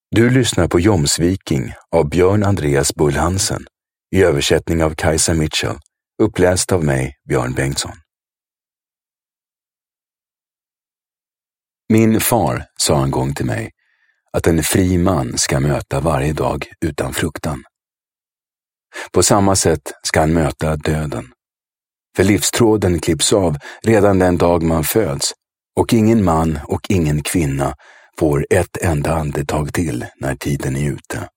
Du lyssnar på Jomsviking av Björn Andreas Bull Hansen i översättning av Kajsa Mitchell, uppläst av mig, Björn Bengtsson. Min far sa en gång till mig att en fri man ska möta varje dag utan fruktan. På samma sätt ska han möta döden. För livstråden klipps av redan den dag man föds och ingen man och ingen kvinna får ett enda andetag till när tiden är ute.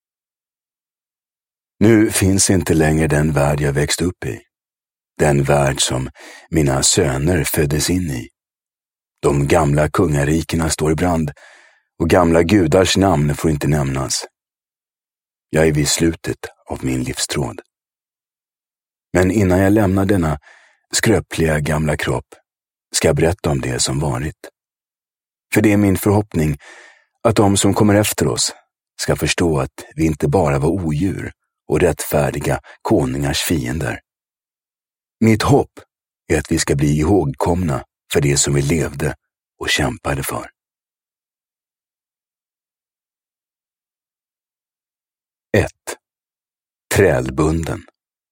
Nu finns inte längre den värld jag växt upp i. Den värld som mina söner föddes in i. De gamla kungarikena står i brand och gamla gudars namn får inte nämnas. Jag är vid slutet av min livstråd. Men innan jag lämnar denna skröpliga gamla kropp ska jag berätta om det som varit. För det är min förhoppning att de som kommer efter oss ska förstå att vi inte bara var odjur och rättfärdiga konungars fiender. Mitt hopp är att vi ska bli ihågkomna för det som vi levde och kämpade för. 1. Trälbunden.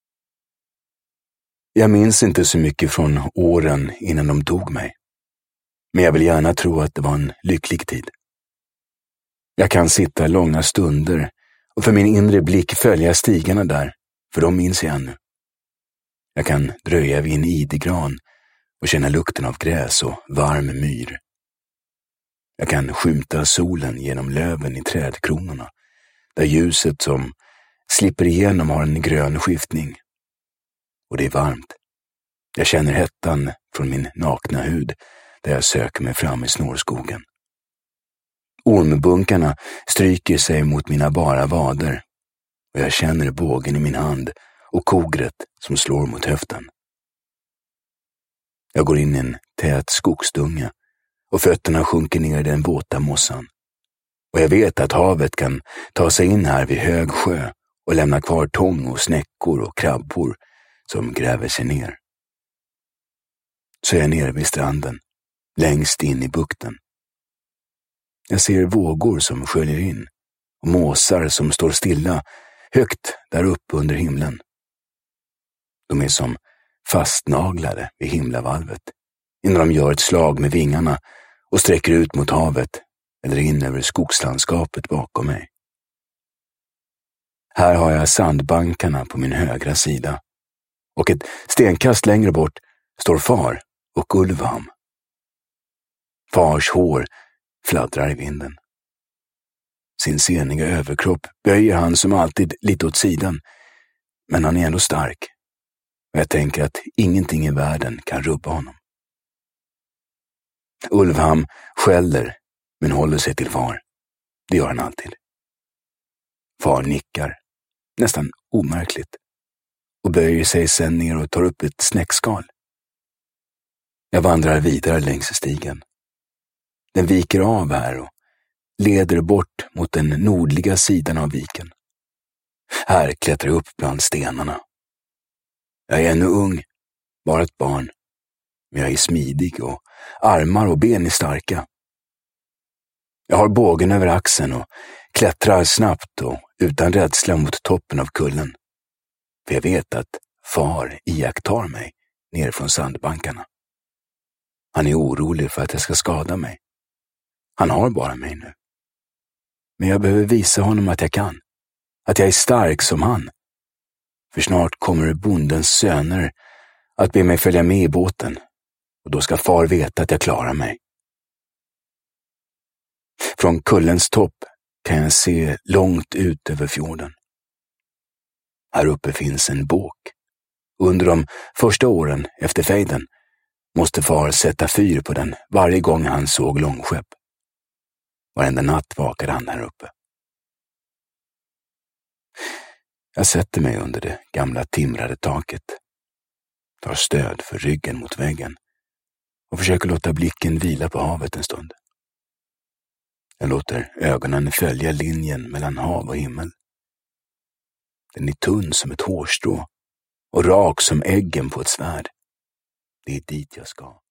Jag minns inte så mycket från åren innan de tog mig. Men jag vill gärna tro att det var en lycklig tid. Jag kan sitta långa stunder och för min inre blick följa stigarna där, för de minns jag ännu. Jag kan dröja vid en idegran och känna lukten av gräs och varm myr. Jag kan skymta solen genom löven i trädkronorna, där ljuset som slipper igenom har en grön skiftning. Och det är varmt. Jag känner hettan från min nakna hud där jag söker mig fram i snårskogen. Ormbunkarna stryker sig mot mina bara vader och jag känner bågen i min hand och kogret som slår mot höften. Jag går in i en tät skogsdunge och fötterna sjunker ner i den våta mossan. Och jag vet att havet kan ta sig in här vid hög sjö och lämna kvar tång och snäckor och krabbor som gräver sig ner. Så är jag nere vid stranden, längst in i bukten. Jag ser vågor som sköljer in och måsar som står stilla högt där uppe under himlen. De är som fastnaglade vid himlavalvet innan de gör ett slag med vingarna och sträcker ut mot havet eller in över skogslandskapet bakom mig. Här har jag sandbankarna på min högra sida och ett stenkast längre bort står far och Ulvham. Fars hår fladdrar i vinden. Sin seniga överkropp böjer han som alltid lite åt sidan, men han är ändå stark. Och jag tänker att ingenting i världen kan rubba honom. Ulvham skäller, men håller sig till far. Det gör han alltid. Far nickar, nästan omärkligt, och böjer sig sen ner och tar upp ett snäckskal. Jag vandrar vidare längs stigen. Den viker av här och leder bort mot den nordliga sidan av viken. Här klättrar jag upp bland stenarna. Jag är ännu ung, bara ett barn, men jag är smidig och armar och ben är starka. Jag har bågen över axeln och klättrar snabbt och utan rädsla mot toppen av kullen. För jag vet att far iakttar mig ner från sandbankarna. Han är orolig för att jag ska skada mig. Han har bara mig nu. Men jag behöver visa honom att jag kan. Att jag är stark som han. För snart kommer bondens söner att be mig följa med i båten. Och då ska far veta att jag klarar mig. Från kullens topp kan jag se långt ut över fjorden. Här uppe finns en båk. Under de första åren efter fejden måste far sätta fyr på den varje gång han såg långskepp. Varenda natt vakade han här uppe. Jag sätter mig under det gamla timrade taket, tar stöd för ryggen mot väggen och försöker låta blicken vila på havet en stund. Jag låter ögonen följa linjen mellan hav och himmel. Den är tunn som ett hårstrå och rak som äggen på ett svärd. Det är dit jag ska.